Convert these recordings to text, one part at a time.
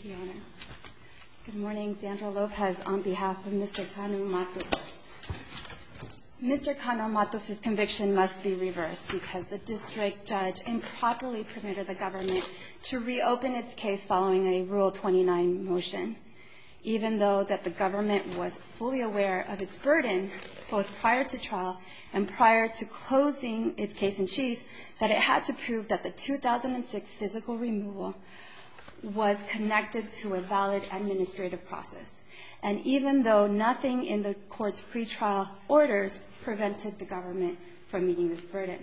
you, Your Honor. Good morning. Sandra Lopez on behalf of Mr. Cano-Matos. Mr. Cano-Matos' conviction must be reversed because the district judge improperly permitted the government to reopen its case following a Rule 29 motion, even though that the government was fully aware of its burden, both prior to trial and prior to closing its case in chief, that it had to prove that the 2006 physical removal was connected to a valid administrative process. And even though nothing in the court's pretrial orders prevented the government from meeting this burden.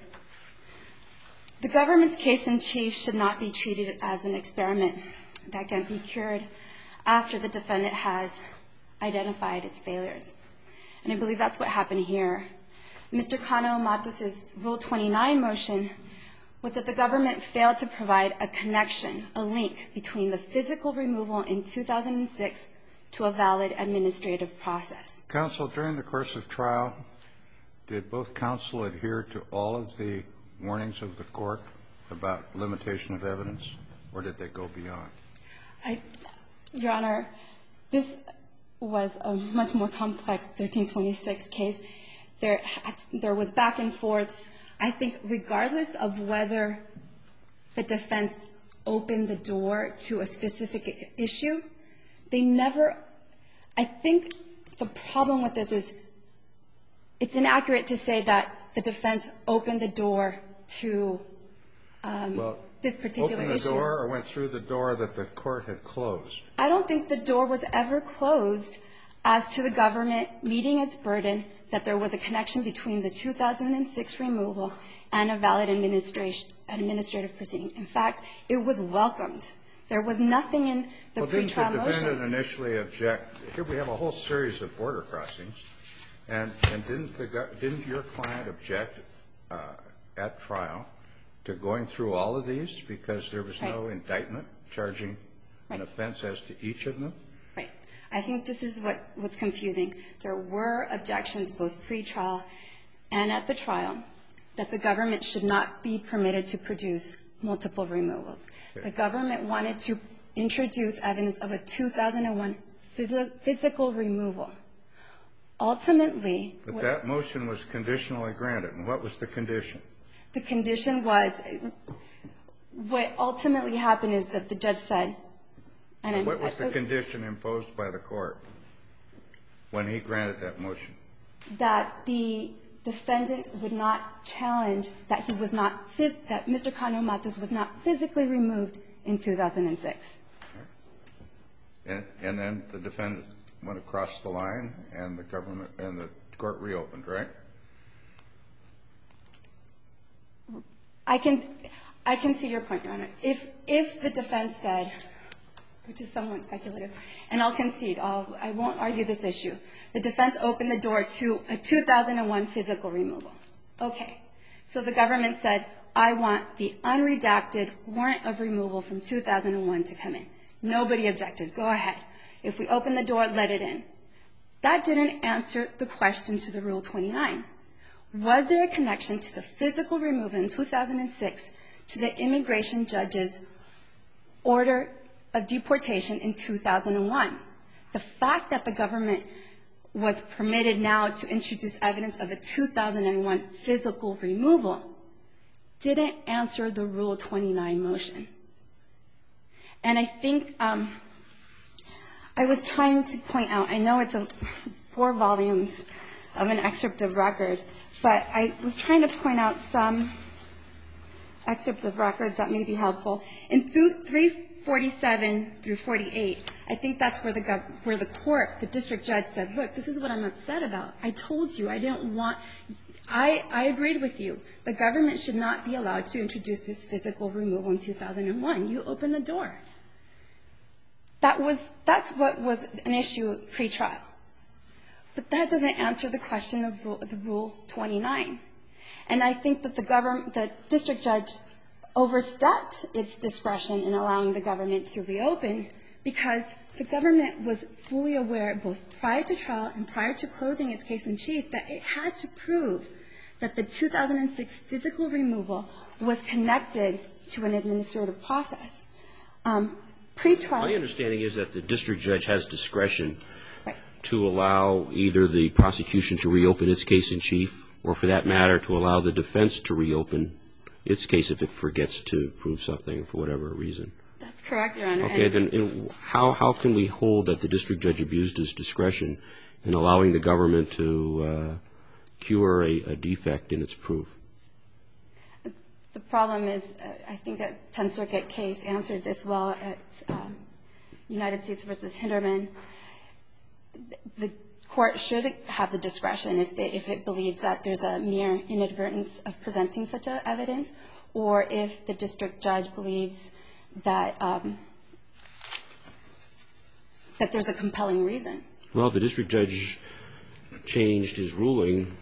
The government's case in chief should not be treated as an experiment that can be cured after the defendant has identified its failures. And I believe that's what happened here. Mr. Cano-Matos' Rule 29 motion was that the government failed to provide a connection, a link between the physical removal in 2006 to a valid administrative process. Counsel, during the course of trial, did both counsel adhere to all of the warnings of the court about limitation of evidence, or did they go beyond? Your Honor, this was a much more complex 1326 case. There was back and forth. I think regardless of whether the defense opened the door to a specific issue, they never – I think the problem with this is it's inaccurate to say that the defense opened the door to this particular issue. Opened the door or went through the door that the court had closed? I don't think the door was ever closed as to the government meeting its burden that there was a connection between the 2006 removal and a valid administrative proceeding. In fact, it was welcomed. There was nothing in the pretrial motions. Well, didn't the defendant initially object? Here we have a whole series of border crossings. And didn't your client object at trial to going through all of these because there was no indictment charging an offense as to each of them? Right. I think this is what's confusing. There were objections both pretrial and at the trial that the government should not be permitted to produce multiple removals. The government wanted to introduce evidence of a 2001 physical removal. Ultimately – But that motion was conditionally granted. And what was the condition? The condition was – what ultimately happened is that the judge said – What was the condition imposed by the court when he granted that motion? That the defendant would not challenge that he was not – that Mr. Cano-Matos was not physically removed in 2006. And then the defendant went across the line and the government – and the court reopened, right? I can see your point, Your Honor. If the defense said – which is somewhat speculative, and I'll concede. I won't argue this issue. The defense opened the door to a 2001 physical removal. Okay. So the government said, I want the unredacted warrant of removal from 2001 to come in. Nobody objected. Go ahead. If we open the door, let it in. That didn't answer the question to the Rule 29. Was there a connection to the physical removal in 2006 to the immigration judge's order of deportation in 2001? The fact that the government was permitted now to introduce evidence of a 2001 physical removal didn't answer the Rule 29 motion. And I think I was trying to point out, I know it's 4 volumes of an excerpt of record, but I was trying to point out some excerpts of records that may be helpful. In 347 through 48, I think that's where the court, the district judge said, look, this is what I'm upset about. I told you I didn't want – I agreed with you. The government should not be allowed to introduce this physical removal in 2001. You opened the door. That's what was an issue pre-trial. But that doesn't answer the question of the Rule 29. And I think that the district judge overstepped its discretion in allowing the government to reopen because the government was fully aware, both prior to trial and prior to closing its case in chief, that it had to prove that the 2006 physical removal was connected to an administrative process. Pre-trial. My understanding is that the district judge has discretion Right. to allow either the prosecution to reopen its case in chief, or for that matter, to allow the defense to reopen its case if it forgets to prove something for whatever reason. That's correct, Your Honor. Okay, then how can we hold that the district judge abused his discretion in allowing the government to cure a defect in its proof? The problem is, I think a Tenth Circuit case answered this well at United States v. Hinderman. The court should have the discretion if it believes that there's a mere inadvertence of presenting such evidence, or if the district judge believes that that there's a compelling reason. Well, the district judge changed his ruling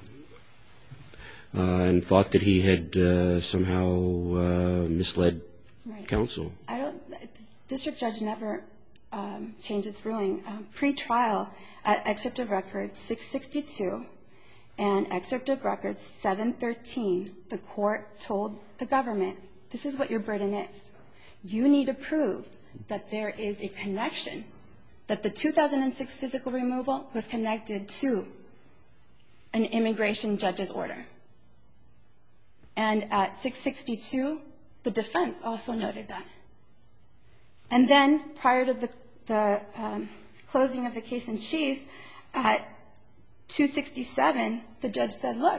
and thought that he had somehow misled counsel. The district judge never changed its ruling. Pre-trial, at Excerpt of Record 662 and Excerpt of Record 713, the court told the government, this is what your burden is. You need to prove that there is a connection, that the 2006 physical removal was connected to an immigration judge's order. And at 662, the defense also noted that. And then, prior to the closing of the case in chief, at 267, the judge said, look,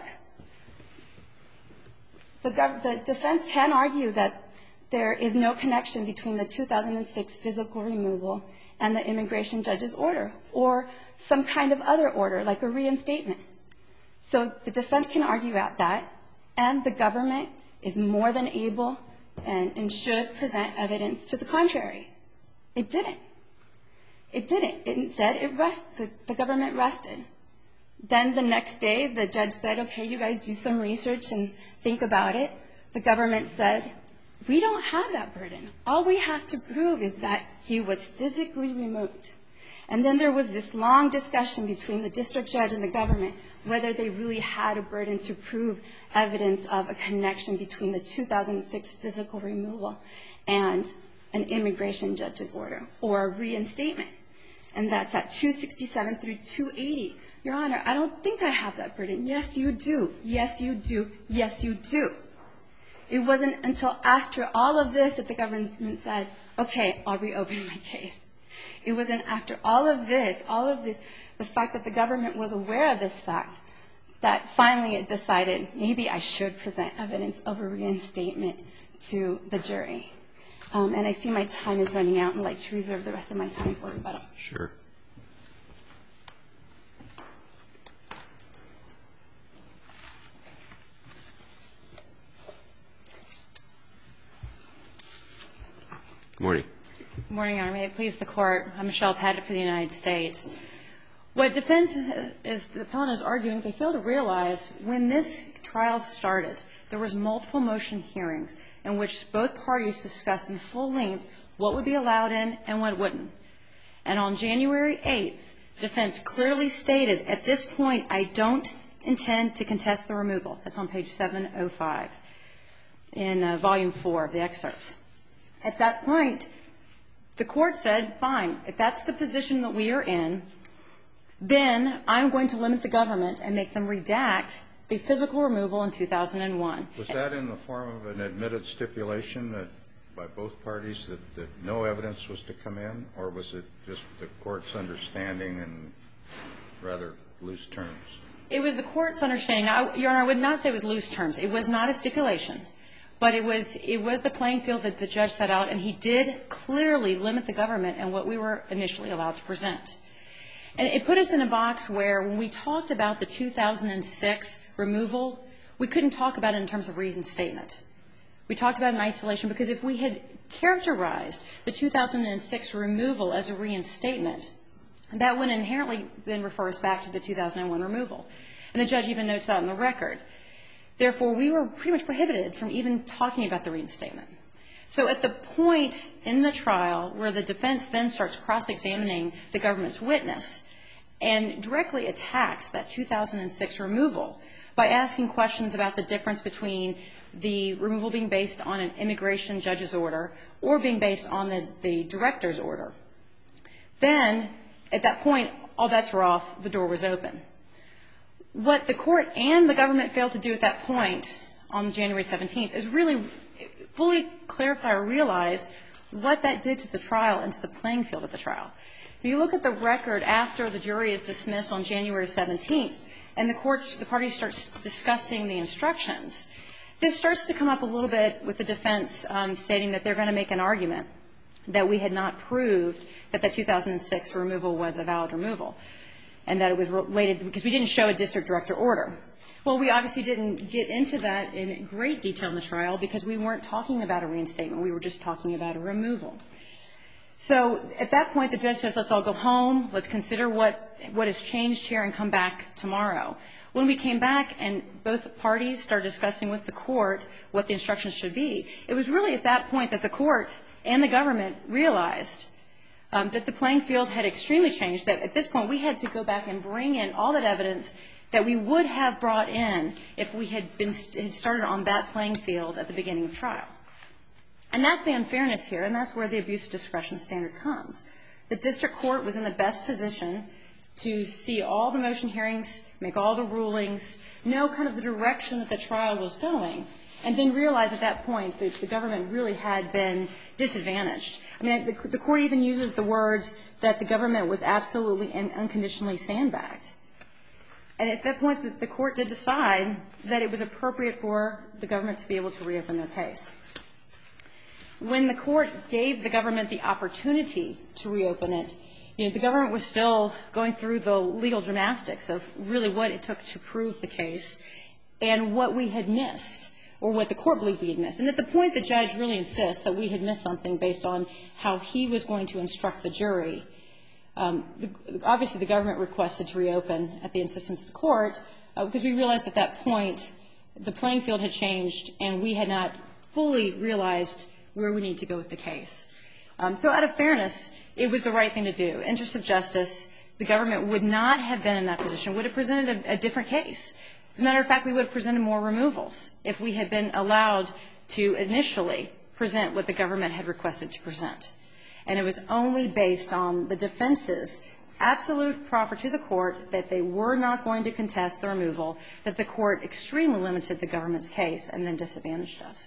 the defense can argue that there is no connection between the 2006 physical removal and the immigration judge's order, or some kind of other order, like a reinstatement. So the defense can argue at that, and the government is more than able and should present evidence to the contrary. It didn't. It didn't. Instead, the government rested. Then the next day, the judge said, okay, you guys do some research and think about it. The government said, we don't have that burden. All we have to prove is that he was physically removed. And then there was this long discussion between the district judge and the government whether they really had a burden to prove evidence of a connection between the 2006 physical removal and an immigration judge's order, or a reinstatement. And that's at 267 through 280. Your Honor, I don't think I have that burden. Yes, you do. Yes, you do. Yes, you do. It wasn't until after all of this that the government said, okay, I'll reopen my case. It wasn't after all of this, the fact that the government was aware of this fact, that finally it decided maybe I should present evidence of a reinstatement to the jury. And I see my time is running out, and I'd like to reserve the rest of my time for rebuttal. Sure. Good morning. Good morning, Your Honor. May it please the Court. I'm Michelle Padgett for the United States. What defense is, the appellant is arguing, they fail to realize when this trial started, there was multiple motion hearings in which both parties discussed in full length what would be allowed in and what wouldn't. And on January 8th, defense clearly stated, at this point, I don't intend to contest the removal. That's on page 705 in Volume 4 of the excerpts. At that point, the Court said, fine, if that's the position that we are in, then I'm going to limit the government and make them redact the physical removal in 2001. Was that in the form of an admitted stipulation that by both parties that no evidence was to come in, or was it just the Court's understanding in rather loose terms? It was the Court's understanding. Your Honor, I would not say it was loose terms. It was not a stipulation. But it was the playing field that the judge set out, and he did clearly limit the government and what we were initially allowed to present. And it put us in a box where when we talked about the 2006 removal, we couldn't talk about it in terms of reinstatement. We talked about it in isolation because if we had characterized the 2006 removal as a reinstatement, that would inherently then refer us back to the 2001 removal. And the judge even notes that on the record. Therefore, we were pretty much prohibited from even talking about the reinstatement. So at the point in the trial where the defense then starts cross-examining the government's witness and directly attacks that 2006 removal by asking questions about the difference between the removal being based on an immigration judge's order or being based on the director's order. Then, at that point, all bets were off, the door was open. What the court and the government failed to do at that point on January 17th is really fully clarify or realize what that did to the trial and to the playing field of the trial. If you look at the record after the jury is dismissed on January 17th and the parties start discussing the instructions, this starts to come up a little bit with the defense stating that they're going to make an argument that we had not proved that the 2006 removal was a valid removal and that it was related because we didn't show a district director order. Well, we obviously didn't get into that in great detail in the trial because we weren't talking about a reinstatement. We were just talking about a removal. So at that point, the judge says, let's all go home. Let's consider what has changed here and come back tomorrow. When we came back and both parties started discussing with the court what the instructions should be, it was really at that point that the court and the government realized that the playing field had extremely changed, that at this point we had to go back and bring in all that evidence that we would have brought in if we had started on that playing field at the beginning of trial. And that's the unfairness here, and that's where the abuse of discretion standard comes. The district court was in the best position to see all the motion hearings, make all the rulings, know kind of the direction that the trial was going, and then realize at that point that the government really had been disadvantaged. I mean, the court even uses the words that the government was absolutely and unconditionally sandbagged. And at that point, the court did decide that it was appropriate for the government to be able to reopen their case. When the court gave the government the opportunity to reopen it, you know, the government was still going through the legal gymnastics of really what it took to prove the case and what we had missed or what the court believed we had missed. And at the point the judge really insists that we had missed something based on how he was going to instruct the jury, obviously the government requested to reopen at the insistence of the court because we realized at that point the playing field had changed and we had not fully realized where we need to go with the case. So out of fairness, it was the right thing to do. Interest of justice, the government would not have been in that position, would have presented a different case. As a matter of fact, we would have presented more removals if we had been allowed to initially present what the government had requested to present. And it was only based on the defense's absolute proffer to the court that they were not going to contest the removal that the court extremely limited the government's case and then disadvantaged us.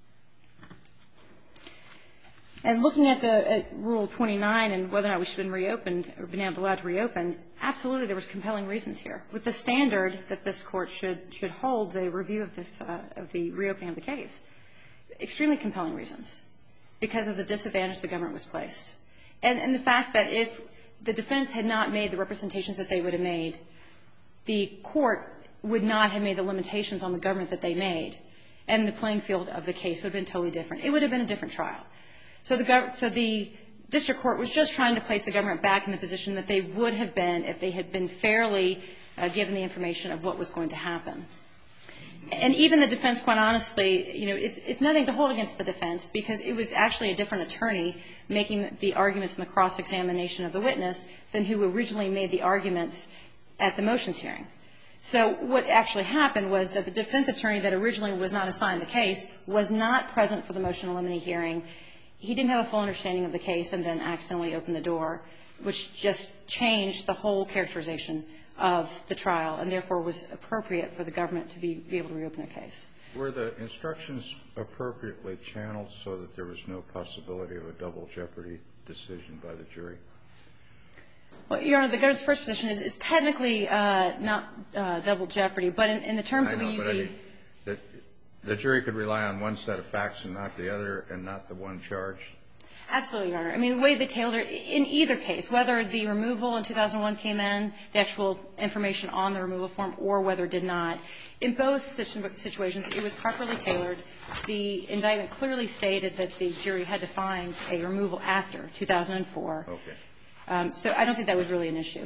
And looking at Rule 29 and whether or not we should have been reopened or been allowed to reopen, absolutely there was compelling reasons here. With the standard that this court should hold the review of this of the reopening of the case, extremely compelling reasons because of the disadvantage the government was placed. And the fact that if the defense had not made the representations that they would have made, the court would not have made the limitations on the government that they made, and the playing field of the case would have been totally different. It would have been a different trial. So the district court was just trying to place the government back in the position that they would have been if they had been fairly given the information of what was going to happen. And even the defense, quite honestly, you know, it's nothing to hold against the defense because it was actually a different attorney making the arguments in the cross-examination of the witness than who originally made the arguments at the motions hearing. So what actually happened was that the defense attorney that originally was not assigned the case was not present for the motion in limine hearing. He didn't have a full understanding of the case and then accidentally opened the door, which just changed the whole characterization of the trial and therefore was appropriate for the government to be able to reopen the case. Were the instructions appropriately channeled so that there was no possibility of a double jeopardy decision by the jury? Well, Your Honor, the government's first position is technically not double jeopardy, but in the terms that we usually – the jury could rely on one set of facts and not the other and not the one charged? Absolutely, Your Honor. I mean, the way they tailored it, in either case, whether the removal in 2001 came in, the actual information on the removal form, or whether it did not, in both situations, it was properly tailored. The indictment clearly stated that the jury had to find a removal after 2004. Okay. So I don't think that was really an issue.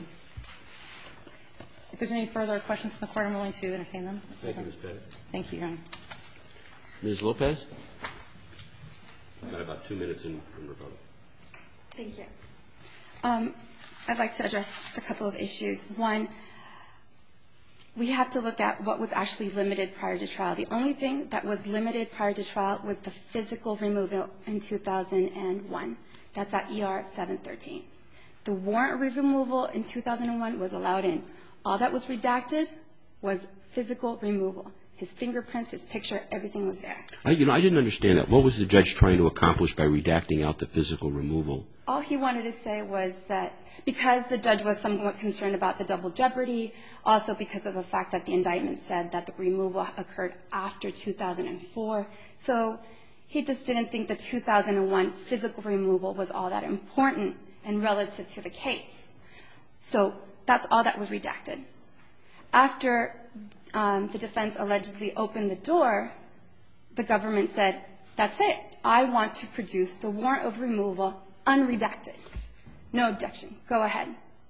If there's any further questions from the Court, I'm willing to entertain them. Thank you, Ms. Pettit. Thank you, Your Honor. Ms. Lopez? You've got about 2 minutes in rebuttal. Thank you. I'd like to address just a couple of issues. One, we have to look at what was actually limited prior to trial. The only thing that was limited prior to trial was the physical removal in 2001. That's at ER 713. The warrant removal in 2001 was allowed in. All that was redacted was physical removal. His fingerprints, his picture, everything was there. I didn't understand that. What was the judge trying to accomplish by redacting out the physical removal? All he wanted to say was that because the judge was somewhat concerned about the double jeopardy, also because of the fact that the indictment said that the removal occurred after 2004, so he just didn't think the 2001 physical removal was all that important and relative to the case. So that's all that was redacted. After the defense allegedly opened the door, the government said, that's it. I want to produce the warrant of removal unredacted. No objection. Go ahead.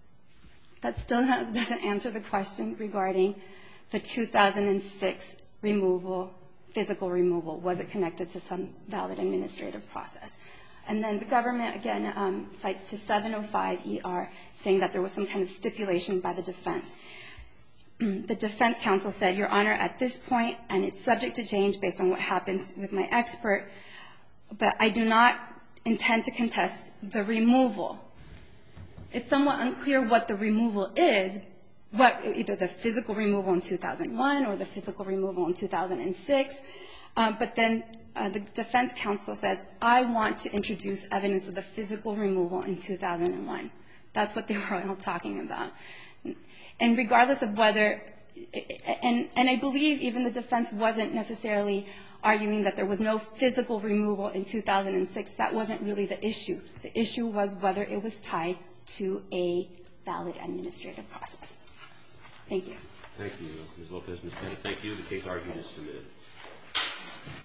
That still doesn't answer the question regarding the 2006 removal, physical removal. Was it connected to some valid administrative process? And then the government, again, cites to 705 ER, saying that there was some kind of stipulation by the defense. The defense counsel said, Your Honor, at this point, and it's subject to change based on what happens with my expert, but I do not intend to contest the removal. It's somewhat unclear what the removal is, either the physical removal in 2001 or the physical removal in 2006. But then the defense counsel says, I want to introduce evidence of the physical removal in 2001. That's what they were all talking about. And regardless of whether, and I believe even the defense wasn't necessarily arguing that there was no physical removal in 2006. That wasn't really the issue. The issue was whether it was tied to a valid administrative process. Thank you. Thank you, Ms. Lopez. Ms. Bennett, thank you. The case argument is submitted.